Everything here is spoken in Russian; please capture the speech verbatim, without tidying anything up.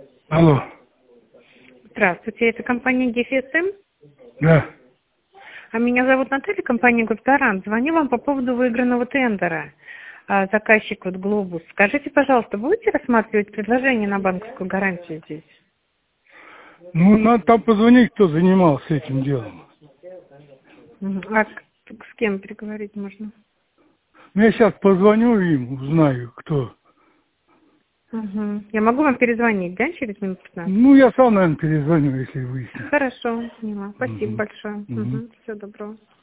Алло. Здравствуйте, это компания ГФСМ? Да. А меня зовут Наталья, компания Госпарант. Звоню вам по поводу выигранного тендера. А, заказчик вот Глобус. Скажите, пожалуйста, будете рассматривать предложение на банковскую гарантию здесь? Ну, надо там позвонить, кто занимался этим делом. Мгм. А к- с кем переговорить можно? Ну, я сейчас позвоню им, узнаю, кто. Угу. Я могу вам перезвонить, да, через минут пятнадцать? Ну, я сам, наверное, перезвоню, если выясню. Хорошо, поняла. Спасибо Угу. большое. Угу. Угу. Всего доброго.